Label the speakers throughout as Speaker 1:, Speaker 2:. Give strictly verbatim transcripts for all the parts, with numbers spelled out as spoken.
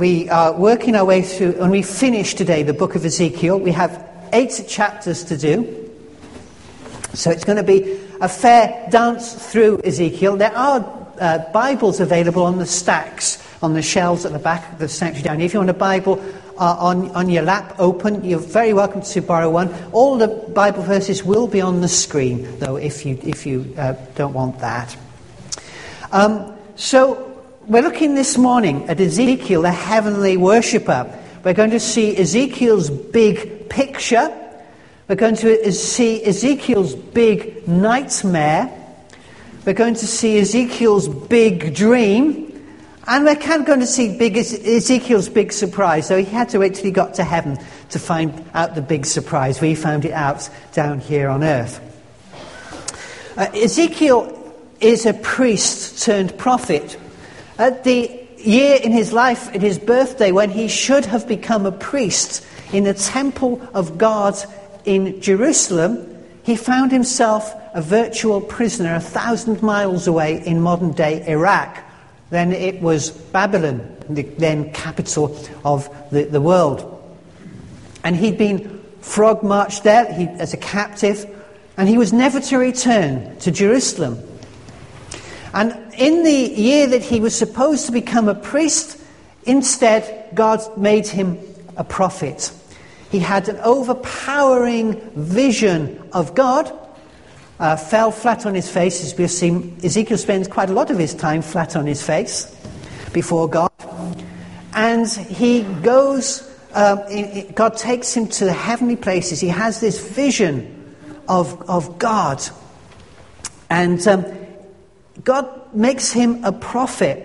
Speaker 1: we are working our way through, and we finish today the book of Ezekiel. We have eight chapters to do. So it's going to be a fair dance through Ezekiel. There are uh, Bibles available on the stacks, on the shelves at the back of the sanctuary down here. If you want a Bible uh, on, on your lap open, you're very welcome to borrow one. All the Bible verses will be on the screen, though, if you, if you uh, don't want that. Um, so... We're looking this morning at Ezekiel, the heavenly worshipper. We're going to see Ezekiel's big picture. We're going to see Ezekiel's big nightmare. We're going to see Ezekiel's big dream. And we're kind of going to see big Ezekiel's big surprise. So he had to wait till he got to heaven to find out the big surprise. We found it out down here on earth. Uh, Ezekiel is a priest turned prophet. At the year in his life, at his birthday, when he should have become a priest in the temple of God in Jerusalem, he found himself a virtual prisoner a thousand miles away in modern-day Iraq. Then it was Babylon, the then capital of the, the world. And he'd been frog-marched there he, as a captive, and he was never to return to Jerusalem. And in the year that he was supposed to become a priest, instead God made him a prophet. He had an overpowering vision of God, uh, fell flat on his face. As we've seen, Ezekiel spends quite a lot of his time flat on his face before God. And he goes, um, in, God takes him to the heavenly places. He has this vision of, of God. And um, God makes him a prophet.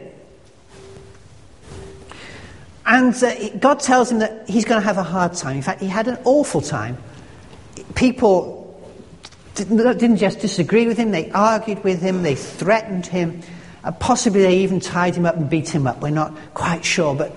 Speaker 1: And uh, God tells him that he's going to have a hard time. In fact, he had an awful time. People didn't, didn't just disagree with him, they argued with him, they threatened him. Uh, possibly they even tied him up and beat him up. We're not quite sure. But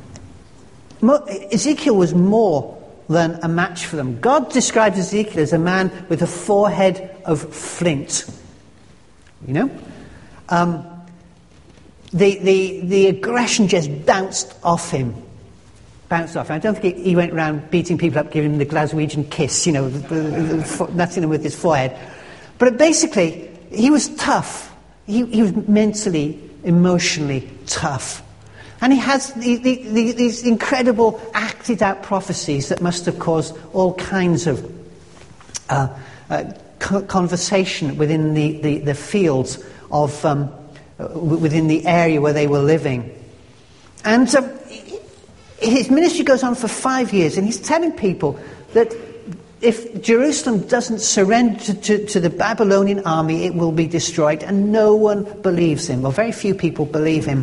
Speaker 1: Mo- Ezekiel was more than a match for them. God describes Ezekiel as a man with a forehead of flint. You know? Um, the, the, the aggression just bounced off him. Bounced off him. I don't think he, he went around beating people up, giving them the Glaswegian kiss, you know, nutting them with his forehead. But basically, he was tough. He, he was mentally, emotionally tough. And he has the, the, the, these incredible acted-out prophecies that must have caused all kinds of uh, uh, conversation within the, the, the fields of um, within the area where they were living. And um, his ministry goes on for five years, and he's telling people that if Jerusalem doesn't surrender to, to, to the Babylonian army, it will be destroyed, and no one believes him, or very few people believe him.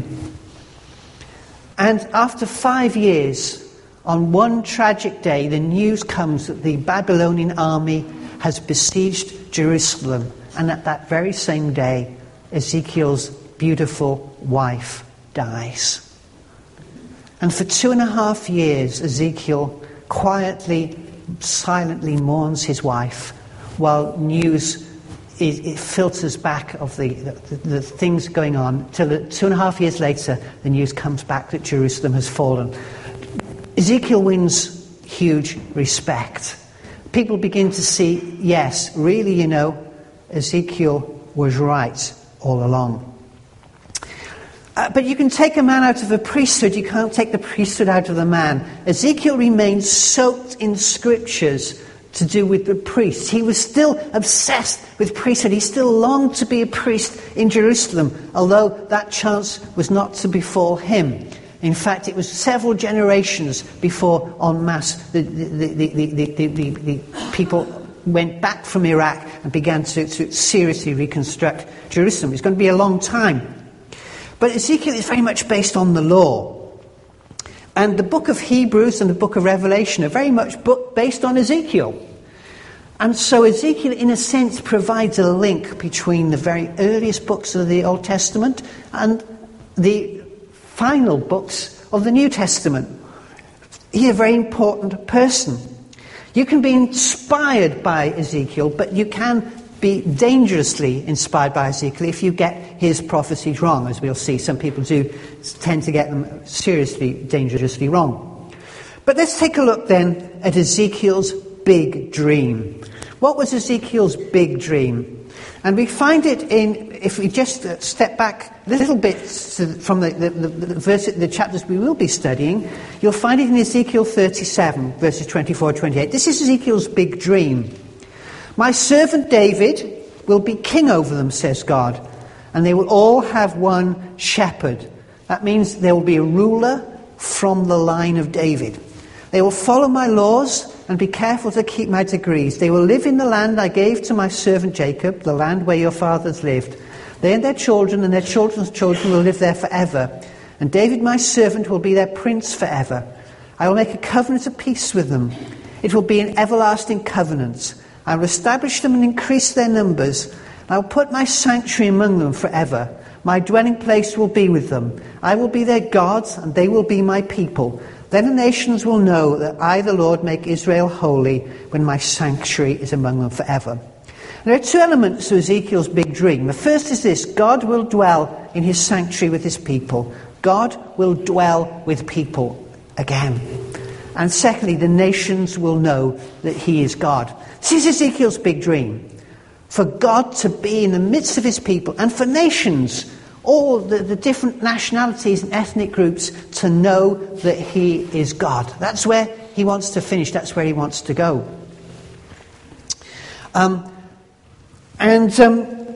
Speaker 1: And after five years, on one tragic day, the news comes that the Babylonian army has besieged Jerusalem, and at that very same day, Ezekiel's beautiful wife dies. And for two and a half years, Ezekiel quietly, silently mourns his wife, while news it, it filters back of the, the, the things going on, till two and a half years later, the news comes back that Jerusalem has fallen. Ezekiel wins huge respect. People begin to see, yes, really, you know, Ezekiel was right all along. Uh, but you can take a man out of a priesthood, you can't take the priesthood out of the man. Ezekiel remained soaked in scriptures to do with the priests. He was still obsessed with priesthood. He still longed to be a priest in Jerusalem, although that chance was not to befall him. In fact, it was several generations before, en masse, the, the, the, the, the, the, the people went back from Iraq and began to, to seriously reconstruct Jerusalem. It's going to be a long time. But Ezekiel is very much based on the law. And the book of Hebrews and the book of Revelation are very much book based on Ezekiel. And so Ezekiel, in a sense, provides a link between the very earliest books of the Old Testament and the final books of the New Testament. He's a very important person. You can be inspired by Ezekiel, but you can be dangerously inspired by Ezekiel if you get his prophecies wrong, as we'll see. Some people do tend to get them seriously, dangerously wrong. But let's take a look then at Ezekiel's big dream. What was Ezekiel's big dream? And we find it in, if we just step back a little bit from the, the, the, the, verse, the chapters we will be studying, you'll find it in Ezekiel thirty-seven, verses twenty-four to twenty-eight. This is Ezekiel's big dream. My servant David will be king over them, says God, and they will all have one shepherd. That means there will be a ruler from the line of David. They will follow my laws and be careful to keep my decrees. They will live in the land I gave to my servant Jacob, the land where your fathers lived. They and their children and their children's children will live there forever. And David, my servant, will be their prince forever. I will make a covenant of peace with them. It will be an everlasting covenant. I will establish them and increase their numbers. I will put my sanctuary among them forever. My dwelling place will be with them. I will be their God, and they will be my people. Then the nations will know that I, the Lord, make Israel holy when my sanctuary is among them forever. There are two elements to Ezekiel's big dream. The first is this: God will dwell in his sanctuary with his people. God will dwell with people again. And secondly, the nations will know that he is God. This is Ezekiel's big dream. For God to be in the midst of his people, and for nations, all the, the different nationalities and ethnic groups, to know that he is God. That's where he wants to finish. That's where he wants to go. Um, and um,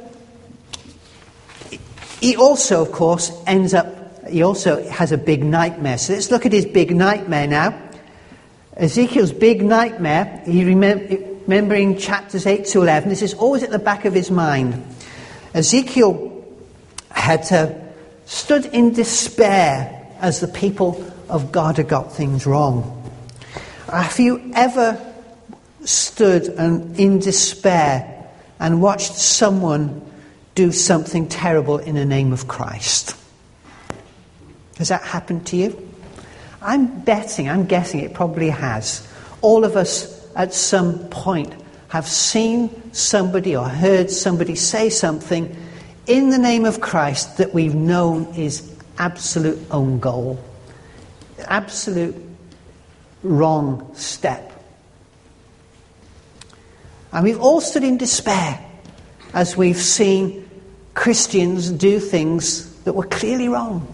Speaker 1: he also, of course, ends up, he also has a big nightmare. So let's look at his big nightmare now. Ezekiel's big nightmare, he remem- remembering chapters eight to eleven, this is always at the back of his mind. Ezekiel had uh, stood in despair as the people of God had got things wrong. Have you ever stood and, in despair and watched someone do something terrible in the name of Christ? Has that happened to you? I'm betting, I'm guessing it probably has. All of us at some point have seen somebody or heard somebody say something in the name of Christ that we've known is absolute own goal. Absolute wrong step. And we've all stood in despair as we've seen Christians do things that were clearly wrong.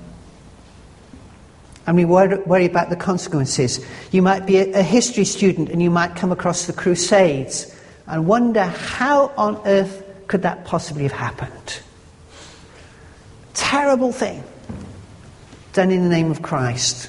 Speaker 1: And we worry about the consequences. You might be a history student and you might come across the Crusades and wonder how on earth could that possibly have happened. Terrible thing done in the name of Christ.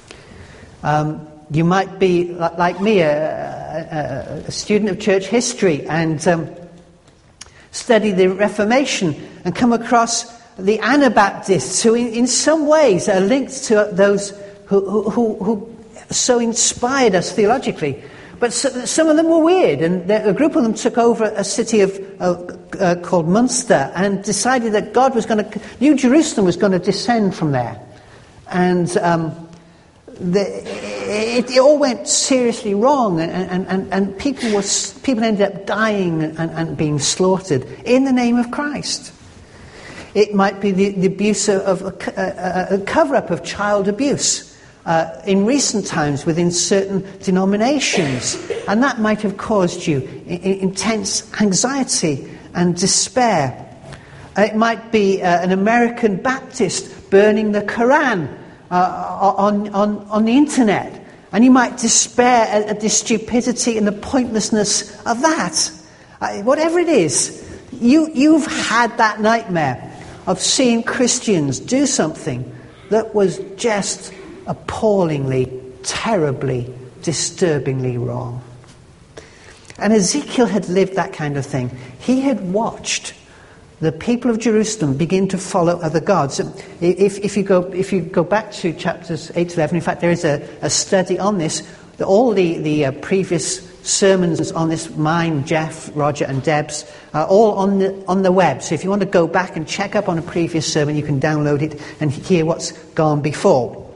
Speaker 1: Um, you might be, like me, a, a, a student of church history and um, study the Reformation and come across the Anabaptists, who in, in some ways are linked to those who, who, who so inspired us theologically. But so, some of them were weird, and a group of them took over a city of uh, uh, called Munster and decided that God was going to, New Jerusalem was going to descend from there. And um, the, it, it all went seriously wrong, and, and, and, and people, was, people ended up dying and, and being slaughtered in the name of Christ. It might be the, the abuse of a, a, a cover-up of child abuse uh, in recent times within certain denominations, and that might have caused you in, in, intense anxiety and despair. Uh, it might be uh, an American Baptist burning the Quran uh, on, on, on the internet, and you might despair at, at the stupidity and the pointlessness of that. Uh, whatever it is, you, you've had that nightmare of seeing Christians do something that was just appallingly, terribly, disturbingly wrong. And Ezekiel had lived that kind of thing. He had watched the people of Jerusalem begin to follow other gods. If, if, you, go, if you go back to chapters eight to eleven, in fact there is a, a study on this. All the, the uh, previous sermons on this, mine, Jeff, Roger and Deb's, are all on the, on the web. So if you want to go back and check up on a previous sermon, you can download it and hear what's gone before.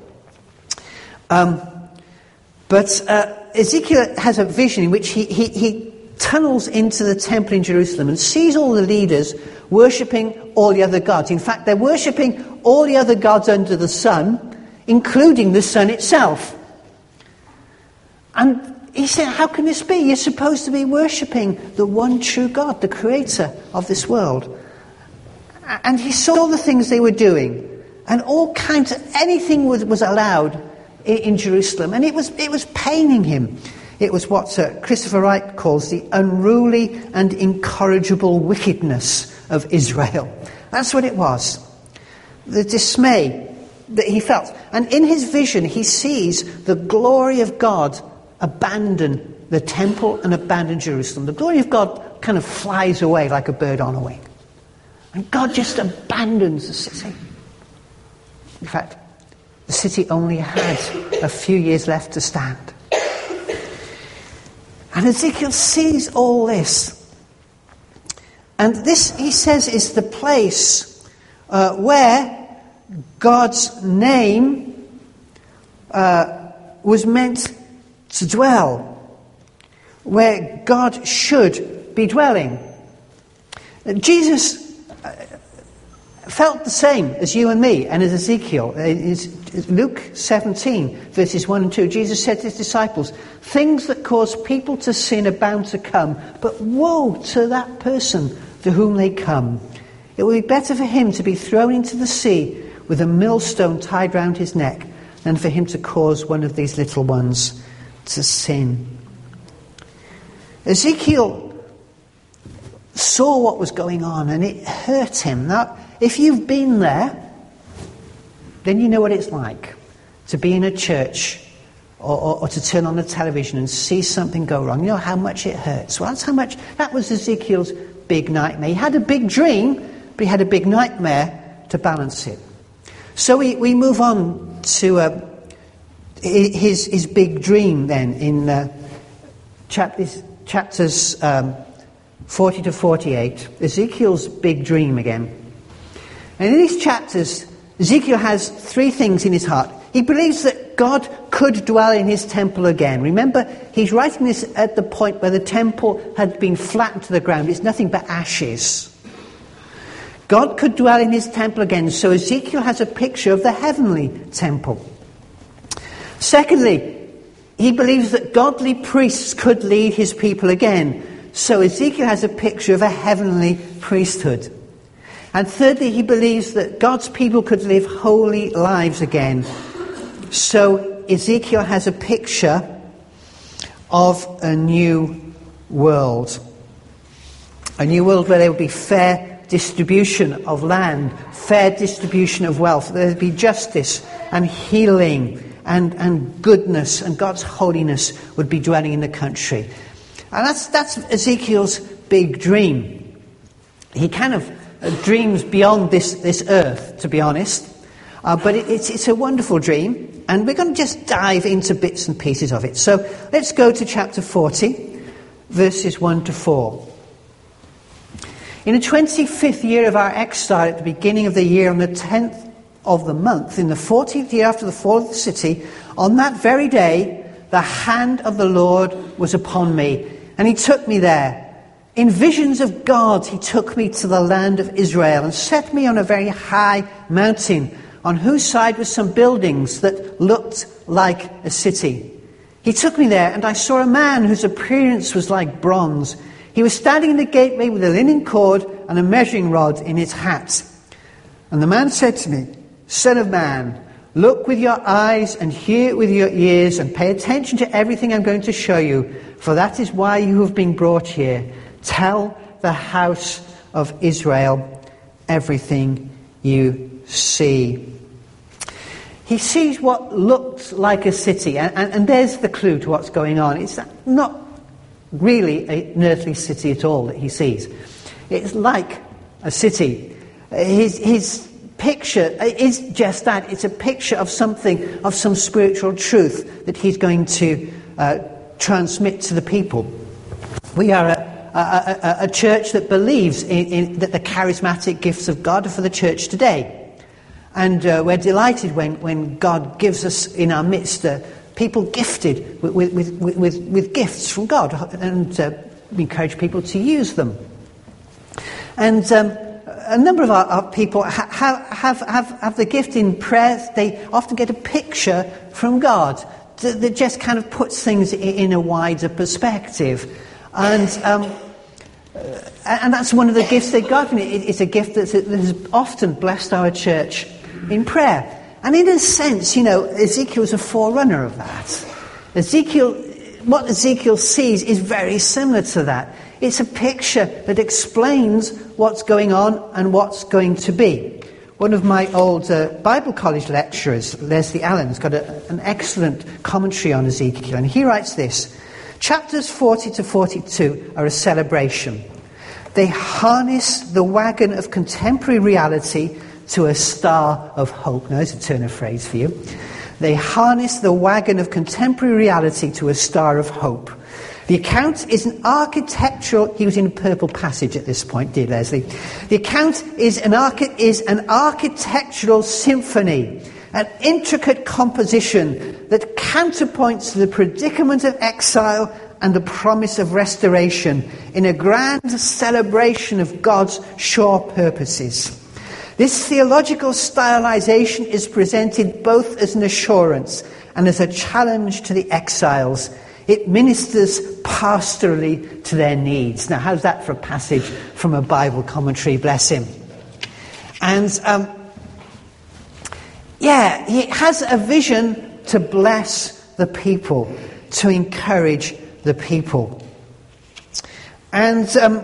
Speaker 1: Um, but uh, Ezekiel has a vision in which he, he, he tunnels into the temple in Jerusalem and sees all the leaders worshipping all the other gods. In fact, they're worshipping all the other gods under the sun, including the sun itself. And he said, how can this be? You're supposed to be worshipping the one true God, the creator of this world. And he saw the things they were doing. And all kinds of, anything was, was allowed in, in Jerusalem. And it was, it was paining him. It was what uh, Christopher Wright calls the unruly and incorrigible wickedness of Israel. That's what it was. The dismay that he felt. And in his vision, he sees the glory of God abandon the temple and abandon Jerusalem. The glory of God kind of flies away like a bird on a wing. And God just abandons the city. In fact, the city only had a few years left to stand. And Ezekiel sees all this. And this, he says, is the place uh, where God's name uh, was meant to dwell, where God should be dwelling. Jesus felt the same as you and me and as Ezekiel. In Luke seventeen, verses one and two, Jesus said to his disciples, things that cause people to sin are bound to come, but woe to that person to whom they come. It will be better for him to be thrown into the sea with a millstone tied round his neck than for him to cause one of these little ones to sin. Ezekiel saw what was going on and it hurt him. Now, if you've been there, then you know what it's like to be in a church or, or, or to turn on the television and see something go wrong. You know how much it hurts. Well, that's how much, that was Ezekiel's big nightmare. He had a big dream, but he had a big nightmare to balance it. So we, we move on to uh, his, his big dream then in uh, chapters, chapters um, forty to forty-eight. Ezekiel's big dream again. And in these chapters, Ezekiel has three things in his heart. He believes that God could dwell in his temple again. Remember, he's writing this at the point where the temple had been flattened to the ground. It's nothing but ashes. God could dwell in his temple again. So Ezekiel has a picture of the heavenly temple. Secondly, he believes that godly priests could lead his people again. So Ezekiel has a picture of a heavenly priesthood. And thirdly, he believes that God's people could live holy lives again. So Ezekiel has a picture of a new world. A new world where there will be fair distribution of land, fair distribution of wealth. There will be justice and healing and, and goodness, and God's holiness would be dwelling in the country. And that's, that's Ezekiel's big dream. He kind of dreams beyond this, this earth, to be honest. Uh, but it, it's, it's a wonderful dream. And we're going to just dive into bits and pieces of it. So let's go to chapter forty, verses one to four. In the twenty-fifth year of our exile, at the beginning of the year, on the tenth of the month, in the fourteenth year after the fall of the city, on that very day, the hand of the Lord was upon me, and he took me there. In visions of God, he took me to the land of Israel and set me on a very high mountain, on whose side were some buildings that looked like a city. He took me there, and I saw a man whose appearance was like bronze. He was standing in the gateway with a linen cord and a measuring rod in his hat. And the man said to me, Son of man, look with your eyes and hear with your ears and pay attention to everything I'm going to show you, for that is why you have been brought here. Tell the house of Israel everything you see. He sees what looked like a city, and, and, and there's the clue to what's going on. It's not really an earthly city at all that he sees. It's like a city. His, his picture is just that. It's a picture of something, of some spiritual truth that he's going to uh, transmit to the people. We are a A, a, a church that believes in, in that the charismatic gifts of God are for the church today. And uh, we're delighted when, when God gives us in our midst uh, people gifted with, with, with, with, with gifts from God. And uh, encourage people to use them. And um, a number of our, our people ha- have, have, have, have the gift in prayer. They often get a picture from God that, that just kind of puts things in, in a wider perspective. And um, and that's one of the gifts that God gives. It, it's a gift that's, that has often blessed our church in prayer. And in a sense, you know, Ezekiel's a forerunner of that. Ezekiel, what Ezekiel sees is very similar to that. It's a picture that explains what's going on and what's going to be. One of my old uh, Bible college lecturers, Leslie Allen, has got a, an excellent commentary on Ezekiel. And he writes this: chapters forty to forty-two are a celebration. They harness the wagon of contemporary reality to a star of hope. Now, there's a turn of phrase for you. They harness the wagon of contemporary reality to a star of hope. The account is an architectural... He was in a purple passage at this point, dear Leslie. The account is an, archi- is an architectural symphony, an intricate composition that counterpoints the predicament of exile and the promise of restoration in a grand celebration of God's sure purposes. This theological stylization is presented both as an assurance and as a challenge to the exiles. It ministers pastorally to their needs. Now, how's that for a passage from a Bible commentary? Bless him. And, um, yeah, he has a vision to bless the people, to encourage the people. And um,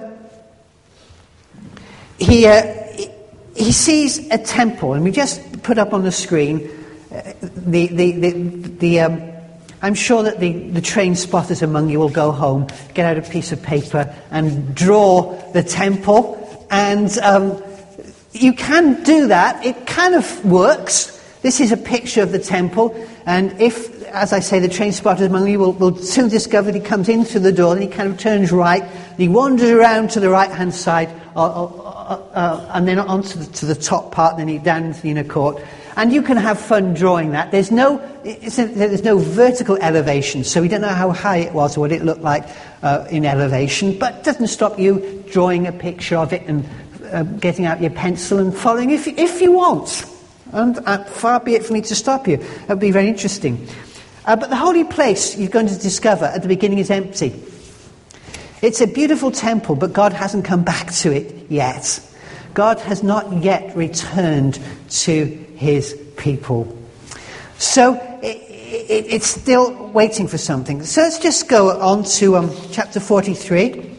Speaker 1: he, uh, he sees a temple, and we just put up on the screen uh, the... the, the, the um, I'm sure that the, the train spotters among you will go home, get out a piece of paper and draw the temple. And um, you can do that. It kind of works. This is a picture of the temple. And if, as I say, the train spotters among you will, will soon discover that he comes in through the door and he kind of turns right. And he wanders around to the right-hand side uh, uh, uh, and then onto the, to the top part, and then he down into the inner court. And you can have fun drawing that. There's no, it's a, there's no vertical elevation, so we don't know how high it was or what it looked like uh, in elevation. But it doesn't stop you drawing a picture of it and uh, getting out your pencil and following if you, if you want. And uh, far be it for me to stop you. That would be very interesting. Uh, but the holy place you're going to discover at the beginning is empty. It's a beautiful temple, but God hasn't come back to it yet. God has not yet returned to his people. So it, it, it's still waiting for something. So let's just go on to um, chapter forty-three.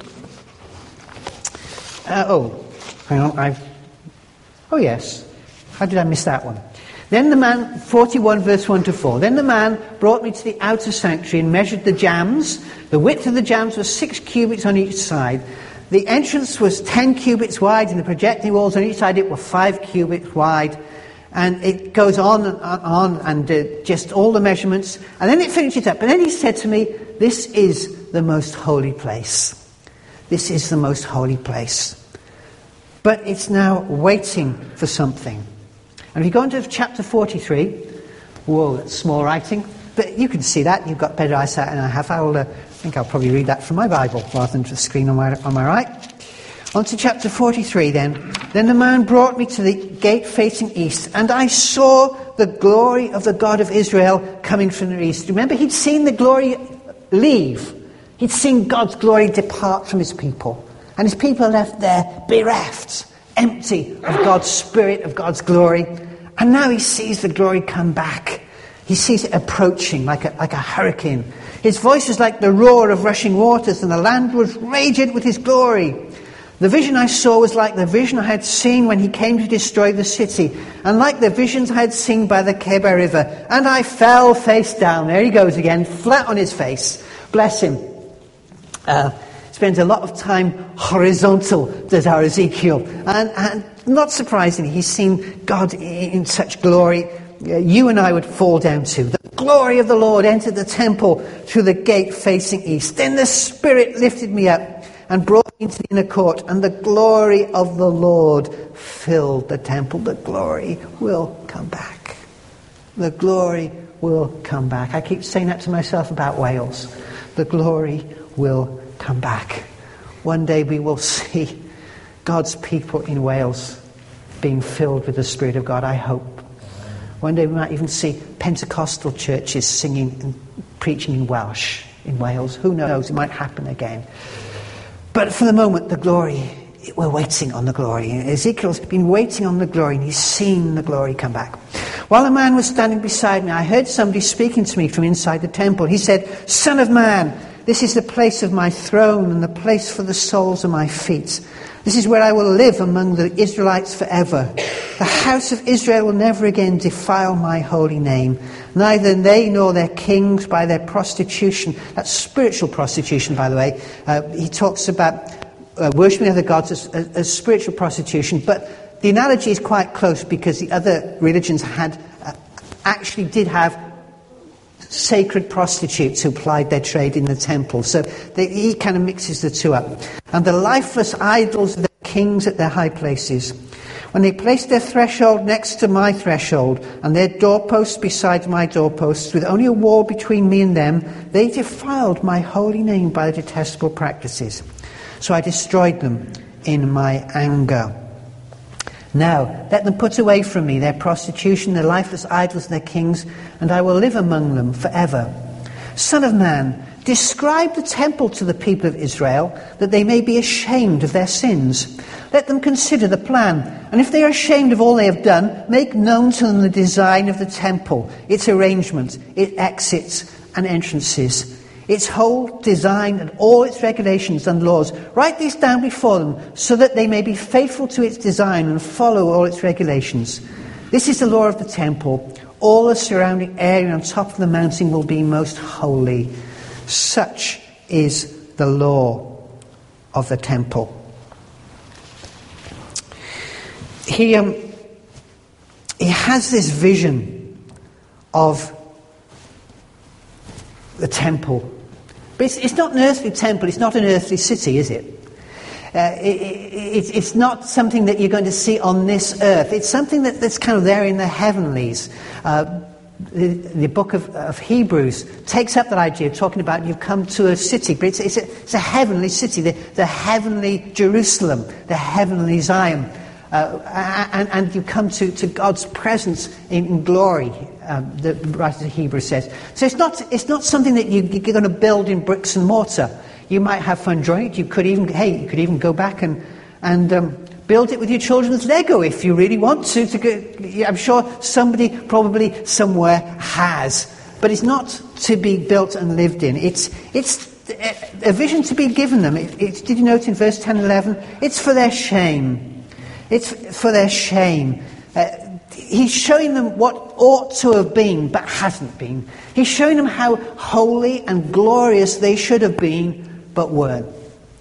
Speaker 1: Uh, oh, hang on. I've, oh, yes. How did I miss that one? Then the man, forty-one verse one to four. Then the man brought me to the outer sanctuary and measured the jambs. The width of the jambs was six cubits on each side. The entrance was ten cubits wide, and the projecting walls on each side it were five cubits wide. And it goes on and on, and uh, just all the measurements. And then it finishes up. And then he said to me, this is the most holy place. This is the most holy place. But it's now waiting for something. And if you go into chapter forty-three, whoa, that's small writing. But you can see that. You've got better eyesight than I have. I'll, uh, I think I'll probably read that from my Bible rather than the screen on my, on my right. On to chapter forty-three then. Then the man brought me to the gate facing east, and I saw the glory of the God of Israel coming from the east. Remember, he'd seen the glory leave. He'd seen God's glory depart from his people. And his people are left there bereft, empty of God's spirit, of God's glory. And now he sees the glory come back. He sees it approaching like a, like a hurricane. His voice is like the roar of rushing waters, and the land was radiant with his glory. The vision I saw was like the vision I had seen when he came to destroy the city, and like the visions I had seen by the Kebar River. And I fell face down. There he goes again, flat on his face. Bless him. Uh, spends a lot of time horizontal, does our Ezekiel. And, and not surprisingly, he's seen God in, in such glory. You and I would fall down to. The glory of the Lord entered the temple through the gate facing east. Then the Spirit lifted me up and brought me into the inner court, and the glory of the Lord filled the temple. The glory will come back. The glory will come back. I keep saying that to myself about Wales. The glory will come back. one day we will see God's people in Wales being filled with the Spirit of God, I hope. One day we might even see Pentecostal churches singing and preaching in Welsh in Wales. Who knows? It might happen again. But for the moment, the glory, we're waiting on the glory. Ezekiel's been waiting on the glory, and he's seen the glory come back. While a man was standing beside me, I heard somebody speaking to me from inside the temple. He said, "Son of man, this is the place of my throne and the place for the soles of my feet. This is where I will live among the Israelites forever. The house of Israel will never again defile my holy name. Neither they nor their kings by their prostitution." That's spiritual prostitution, by the way. Uh, he talks about uh, worshipping other gods as, as, as spiritual prostitution. But the analogy is quite close, because the other religions had uh, actually did have sacred prostitutes who plied their trade in the temple. So they, he kind of mixes the two up. "And the lifeless idols of the kings at their high places. When they placed their threshold next to my threshold, and their doorposts beside my doorposts, with only a wall between me and them, they defiled my holy name by their detestable practices. So I destroyed them in my anger. Now, let them put away from me their prostitution, their lifeless idols, and their kings, and I will live among them forever. Son of man, describe the temple to the people of Israel, that they may be ashamed of their sins. Let them consider the plan, and if they are ashamed of all they have done, make known to them the design of the temple, its arrangement, its exits and entrances, its whole design and all its regulations and laws. Write these down before them, so that they may be faithful to its design and follow all its regulations. This is the law of the temple. All the surrounding area on top of the mountain will be most holy. Such is the law of the temple." He, um, he has this vision of the temple. But it's, it's not an earthly temple, it's not an earthly city, is it? Uh, it, it? It's not something that you're going to see on this earth. It's something that, that's kind of there in the heavenlies. Uh, the, the book of, of Hebrews takes up that idea of talking about you've come to a city, but it's, it's, a, it's a heavenly city, the, the heavenly Jerusalem, the heavenly Zion. Uh, and, and you come to, to God's presence in, in glory, um, the writer of Hebrews says. So it's not it's not something that you, you're going to build in bricks and mortar. You might have fun drawing it. You could even hey, you could even go back and and um, build it with your children's Lego if you really want to. to go, I'm sure somebody probably somewhere has, but it's not to be built and lived in. It's it's a vision to be given them. It, it, did you note in verse ten and eleven? It's for their shame. It's for their shame. Uh, he's showing them what ought to have been, but hasn't been. He's showing them how holy and glorious they should have been, but weren't.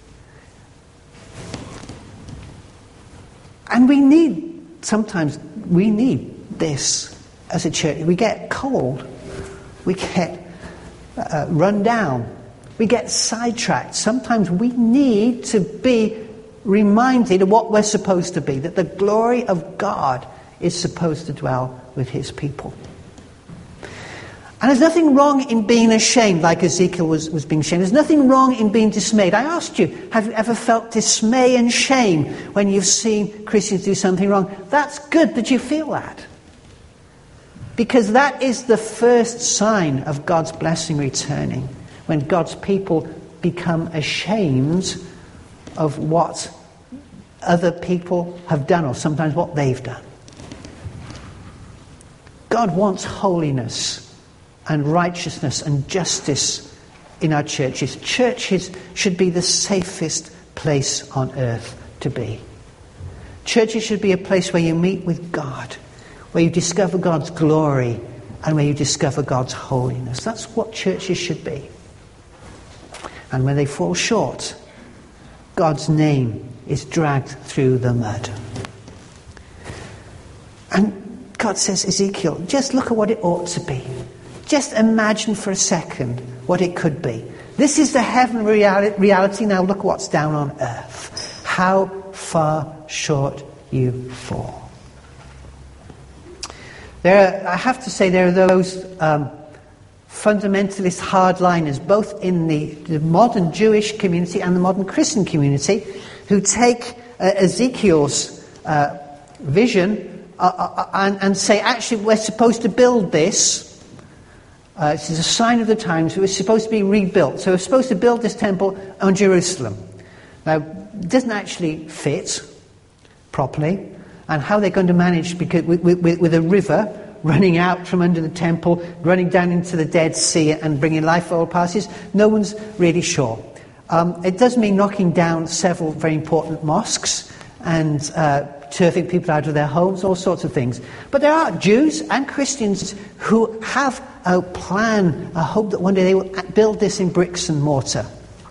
Speaker 1: And we need, sometimes, we need this as a church. We get cold. We get uh, run down. We get sidetracked. Sometimes we need to be reminded of what we're supposed to be, that the glory of God is supposed to dwell with his people. And there's nothing wrong in being ashamed, like Ezekiel was, was being ashamed. There's nothing wrong in being dismayed. I asked you, have you ever felt dismay and shame when you've seen Christians do something wrong? That's good that you feel that. Because that is the first sign of God's blessing returning, when God's people become ashamed of what other people have done, or sometimes what they've done. God wants holiness and righteousness and justice in our churches. Churches should be the safest place on earth to be. Churches should be a place where you meet with God, where you discover God's glory, and where you discover God's holiness. That's what churches should be. And when they fall short, God's name is dragged through the mud. And God says, Ezekiel, just look at what it ought to be. Just imagine for a second what it could be. This is the heavenly reality. Now look what's down on earth. How far short you fall. There are, I have to say, there are those um, fundamentalist hardliners, both in the, the modern Jewish community and the modern Christian community, who take uh, Ezekiel's uh, vision uh, uh, and, and say, actually, we're supposed to build this. Uh, this is a sign of the times. It was supposed to be rebuilt. So we're supposed to build this temple on Jerusalem. Now, it doesn't actually fit properly. And how they're going to manage, because with, with, with a river running out from under the temple, running down into the Dead Sea and bringing life for all passes, no one's really sure. Um, it does mean knocking down several very important mosques and uh, turfing people out of their homes, all sorts of things. But there are Jews and Christians who have a plan, a hope that one day they will build this in bricks and mortar.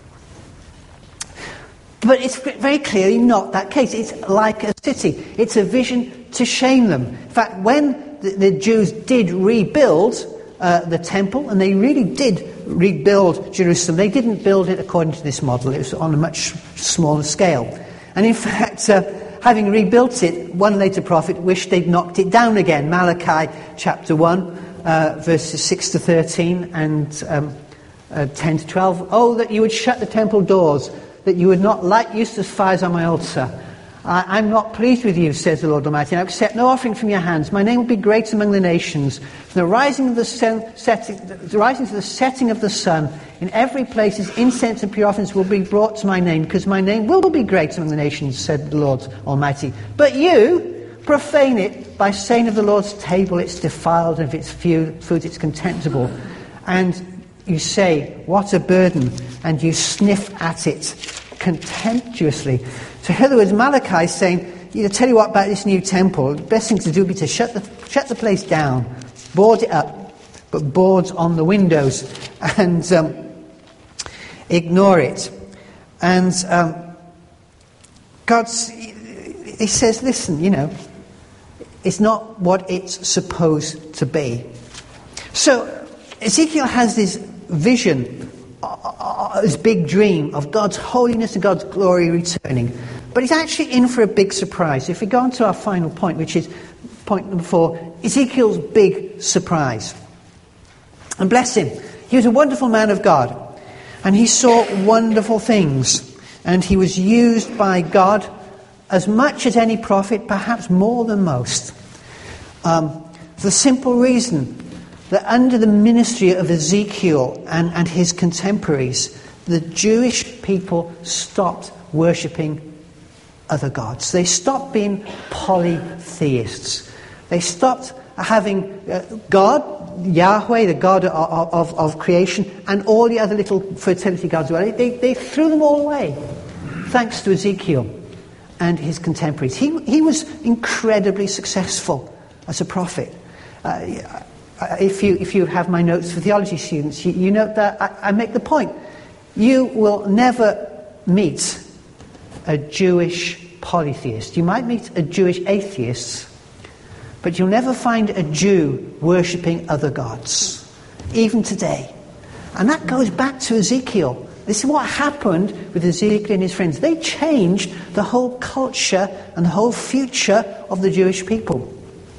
Speaker 1: But it's very clearly not that case. It's like a city. It's a vision to shame them. In fact, when the, the Jews did rebuild uh, the temple, and they really did rebuild Jerusalem, they didn't build it according to this model. It was on a much smaller scale. And in fact, uh, having rebuilt it, one later prophet wished they'd knocked it down again. Malachi chapter one, uh, verses six to thirteen and um, uh, ten to twelve. Oh, that you would shut the temple doors, that you would not light useless fires on my altar. I, I'm not pleased with you, says the Lord Almighty. I accept no offering from your hands. My name will be great among the nations. From the rising of the sun, setting, the rising to the setting of the sun, in every place his incense and pure offerings will be brought to my name, because my name will be great among the nations, said the Lord Almighty. But you profane it by saying of the Lord's table it's defiled, and of its food it's contemptible. And you say, what a burden, and you sniff at it contemptuously. So in other words, Malachi is saying, you know, tell you what about this new temple, the best thing to do would be to shut the, shut the place down, board it up, but boards on the windows, and um, ignore it. And um, God's, he says, listen, you know, it's not what it's supposed to be. So Ezekiel has this vision, uh, this big dream of God's holiness and God's glory returning. But he's actually in for a big surprise. If we go on to our final point, which is point number four, Ezekiel's big surprise. And bless him, he was a wonderful man of God. And he saw wonderful things. And he was used by God as much as any prophet, perhaps more than most. Um, for the simple reason that under the ministry of Ezekiel and, and his contemporaries, the Jewish people stopped worshipping other gods. They stopped being polytheists. They stopped having uh, God, Yahweh, the God of, of, of creation, and all the other little fertility gods. They, they threw them all away, thanks to Ezekiel and his contemporaries. He, he was incredibly successful as a prophet. Uh, If you if you have my notes for theology students, you, you note that I, I make the point. You will never meet a Jewish polytheist. You might meet a Jewish atheist, but you'll never find a Jew worshipping other gods, even today. And that goes back to Ezekiel. This is what happened with Ezekiel and his friends. They changed the whole culture and the whole future of the Jewish people.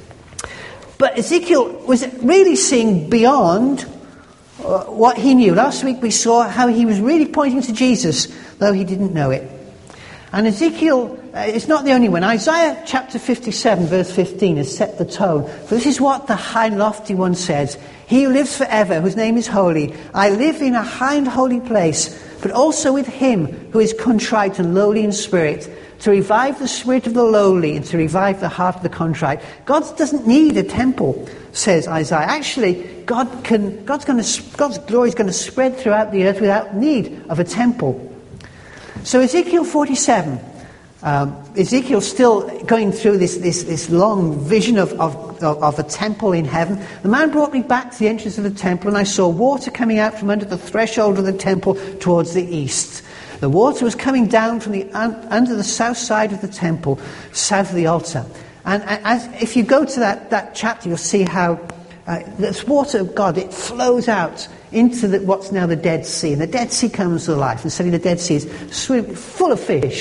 Speaker 1: But Ezekiel was really seeing beyond uh, what he knew. Last week we saw how he was really pointing to Jesus, though he didn't know it. And Ezekiel uh, is not the only one. Isaiah chapter fifty-seven, verse fifteen, has set the tone. For this is what the high and lofty one says. He who lives forever, whose name is holy. I live in a high and holy place, but also with him who is contrite and lowly in spirit, to revive the spirit of the lowly and to revive the heart of the contrite. God doesn't need a temple, says Isaiah. Actually, God can. God's going to. God's glory is going to spread throughout the earth without need of a temple. So Ezekiel forty-seven. Um, Ezekiel's still going through this this, this long vision of, of, of, of a temple in heaven. The man brought me back to the entrance of the temple, and I saw water coming out from under the threshold of the temple towards the east. The water was coming down from the un, under the south side of the temple, south of the altar. And as, if you go to that, that chapter, you'll see how uh, this water of God, it flows out into the, what's now the Dead Sea. And the Dead Sea comes to life. And suddenly the Dead Sea is swim, full of fish.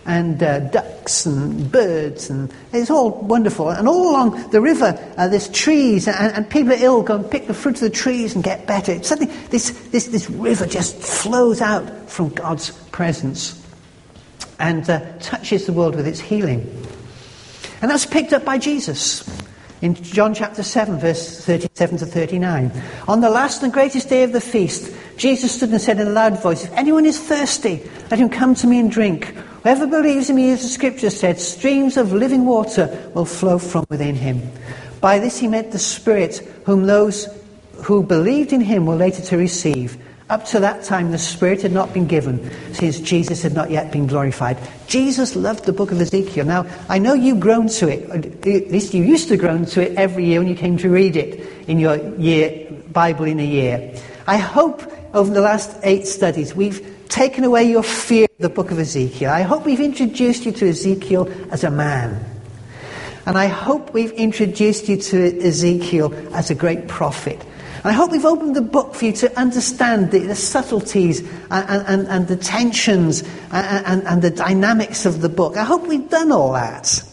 Speaker 1: and uh, ducks and birds, and it's all wonderful. And all along the river, uh, there's trees, and, and people are ill, go and pick the fruit of the trees and get better. It's suddenly, this, this, this river just flows out from God's presence and uh, touches the world with its healing. And that's picked up by Jesus in John chapter seven, verse thirty-seven to thirty-nine. On the last and greatest day of the feast, Jesus stood and said in a loud voice, "If anyone is thirsty, let him come to me and drink. Whoever believes in me, as the scripture said, streams of living water will flow from within him." By this he meant the Spirit, whom those who believed in him were later to receive. Up to that time, the Spirit had not been given, since Jesus had not yet been glorified. Jesus loved the book of Ezekiel. Now, I know you've grown to it, at least you used to grow to it every year when you came to read it in your year Bible in a year. I hope over the last eight studies we've taken away your fear of the book of Ezekiel. I hope we've introduced you to Ezekiel as a man. And I hope we've introduced you to Ezekiel as a great prophet. I hope we've opened the book for you to understand the, the subtleties and, and, and the tensions and, and, and the dynamics of the book. I hope we've done all that.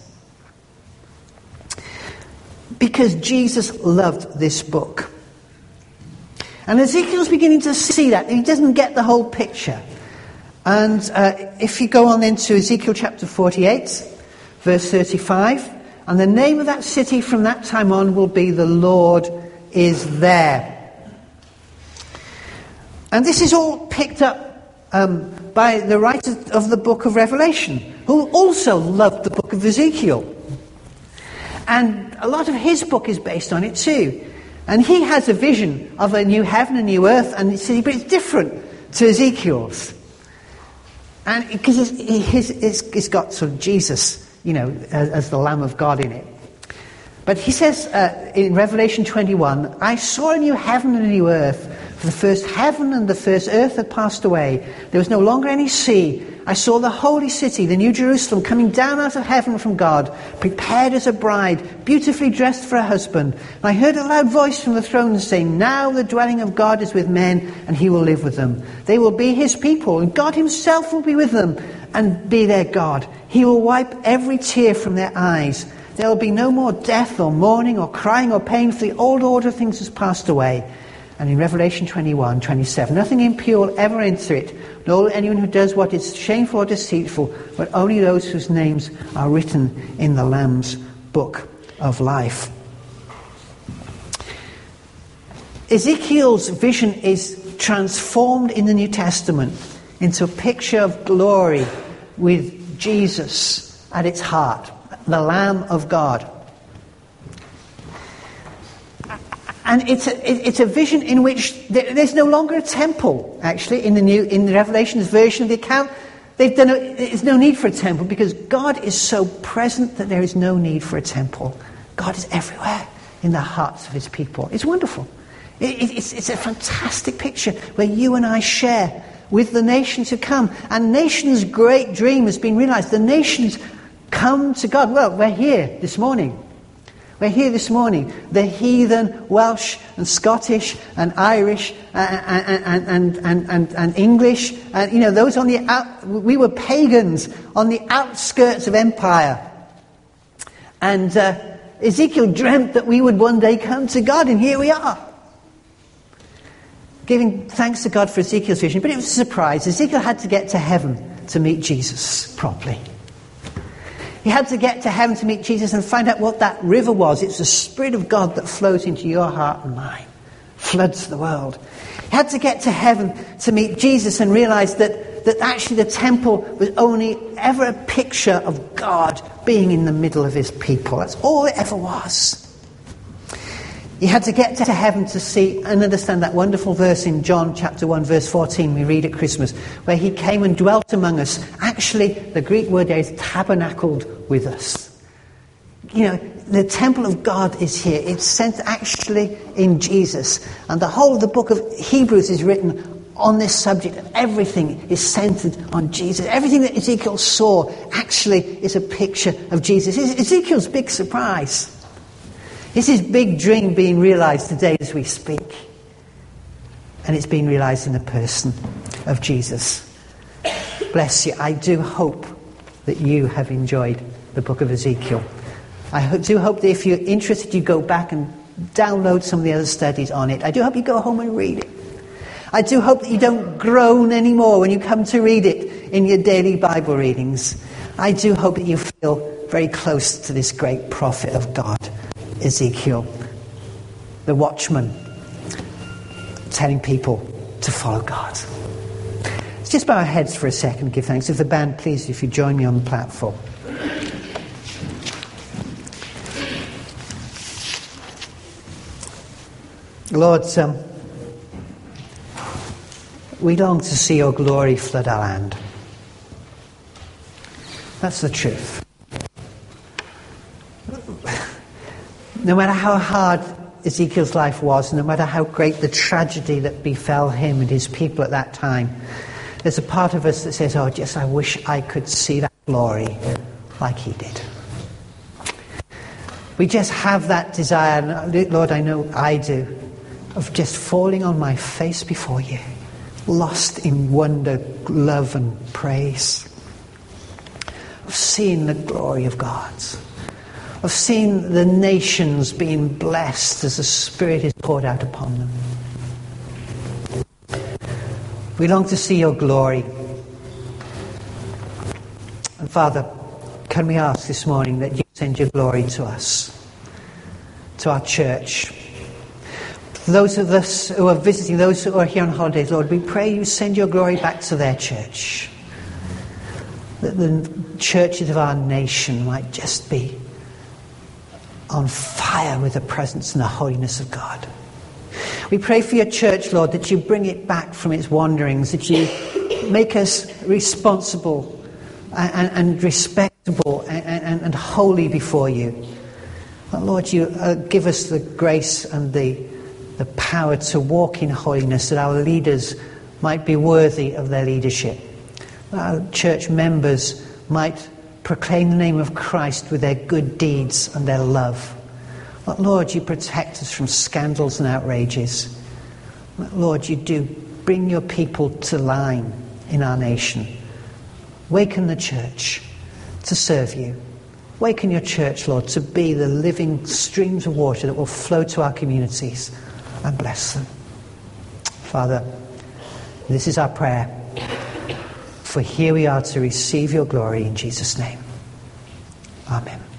Speaker 1: Because Jesus loved this book. And Ezekiel's beginning to see that. He doesn't get the whole picture. And uh, if you go on then to Ezekiel chapter forty-eight, verse thirty-five, and the name of that city from that time on will be "The Lord is there." And this is all picked up um, by the writer of the book of Revelation, who also loved the book of Ezekiel. And a lot of his book is based on it too. And he has a vision of a new heaven and new earth, and it's, but it's different to Ezekiel's. And because it's, it's, it's, it's got sort of Jesus, you know, as, as the Lamb of God in it. But he says uh, in Revelation twenty-one, "I saw a new heaven and a new earth. For the first heaven and the first earth had passed away. There was no longer any sea. I saw the holy city, the New Jerusalem, coming down out of heaven from God, prepared as a bride, beautifully dressed for her husband. And I heard a loud voice from the throne saying, 'Now the dwelling of God is with men, and he will live with them. They will be his people, and God himself will be with them and be their God. He will wipe every tear from their eyes. There will be no more death or mourning or crying or pain, for the old order of things has passed away.' And in Revelation twenty-one, twenty-seven, "Nothing impure will ever enter it, nor anyone who does what is shameful or deceitful, but only those whose names are written in the Lamb's book of life." Ezekiel's vision is transformed in the New Testament into a picture of glory with Jesus at its heart, the Lamb of God. And it's a, it's a vision in which there's no longer a temple, actually, in the new in the Revelation's version of the account. They've done a, there's no need for a temple because God is so present that there is no need for a temple. God is everywhere in the hearts of his people. It's wonderful. It, it, it's, it's a fantastic picture where you and I share with the nations who come. And nations' great dream has been realized. The nations come to God. Well, we're here this morning. We're here this morning. The heathen, Welsh and Scottish and Irish and, and, and, and, and, and English. And, you know, those on the out, we were pagans on the outskirts of empire. And uh, Ezekiel dreamt that we would one day come to God, and here we are. Giving thanks to God for Ezekiel's vision. But it was a surprise. Ezekiel had to get to heaven to meet Jesus properly. He had to get to heaven to meet Jesus and find out what that river was. It's the Spirit of God that flows into your heart and mine, floods the world. He had to get to heaven to meet Jesus and realize that, that actually the temple was only ever a picture of God being in the middle of his people. That's all it ever was. He had to get to heaven to see and understand that wonderful verse in John chapter one, verse fourteen, we read at Christmas, where he came and dwelt among us. Actually, the Greek word there is tabernacled with us. You know, the temple of God is here. It's centered actually in Jesus. And the whole of the book of Hebrews is written on this subject, and everything is centered on Jesus. Everything that Ezekiel saw actually is a picture of Jesus. It's Ezekiel's big surprise. It's his big dream being realized today as we speak. And it's being realized in the person of Jesus. Bless you. I do hope that you have enjoyed the book of Ezekiel. I ho- do hope that if you're interested, you go back and download some of the other studies on it. I do hope you go home and read it. I do hope that you don't groan anymore when you come to read it in your daily Bible readings. I do hope that you feel very close to this great prophet of God, Ezekiel, the watchman, telling people to follow God. Let's just bow our heads for a second and give thanks. If the band, please, if you join me on the platform. Lord, um, we long to see your glory flood our land. That's the truth. No matter how hard Ezekiel's life was, no matter how great the tragedy that befell him and his people at that time, there's a part of us that says, oh, just I wish I could see that glory like he did. We just have that desire, Lord, I know I do, of just falling on my face before you, lost in wonder, love and praise, of seeing the glory of God, of seeing the nations being blessed as the Spirit is poured out upon them. We long to see your glory. And Father, can we ask this morning that you send your glory to us, to our church. For those of us who are visiting, those who are here on holidays, Lord, we pray you send your glory back to their church. That the churches of our nation might just be on fire with the presence and the holiness of God. We pray for your church, Lord, that you bring it back from its wanderings, that you make us responsible and, and respectable and, and, and holy before you. But Lord, you uh, give us the grace and the, the power to walk in holiness, that our leaders might be worthy of their leadership. That our church members might proclaim the name of Christ with their good deeds and their love. But Lord, you protect us from scandals and outrages. But Lord, you do bring your people to line in our nation. Waken the church to serve you. Waken your church, Lord, to be the living streams of water that will flow to our communities and bless them. Father, this is our prayer. For here we are to receive your glory in Jesus' name. Amen.